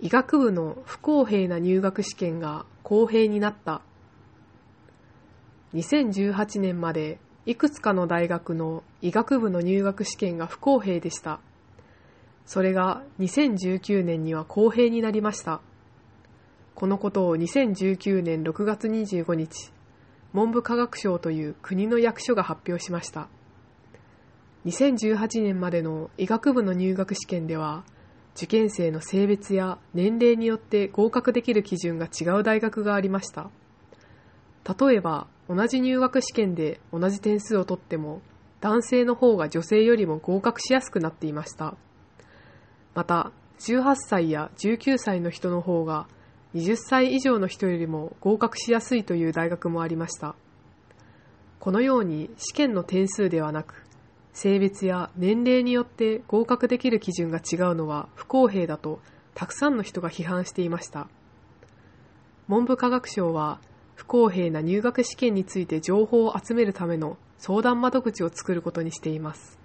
医学部の不公平な入学試験が公平になった。2018年までいくつかの大学の医学部の入学試験が不公平でした。それが2019年には公平になりました。このことを2019年6月25日、文部科学省という国の役所が発表しました。2018年までの医学部の入学試験では、受験生の性別や年齢によって合格できる基準が違う大学がありました。例えば、同じ入学試験で同じ点数を取っても、男性の方が女性よりも合格しやすくなっていました。また、18歳や19歳の人の方が、20歳以上の人よりも合格しやすいという大学もありました。このように試験の点数ではなく、性別や年齢によって合格できる基準が違うのは不公平だとたくさんの人が批判していました。文部科学省は不公平な入学試験について情報を集めるための相談窓口を作ることにしています。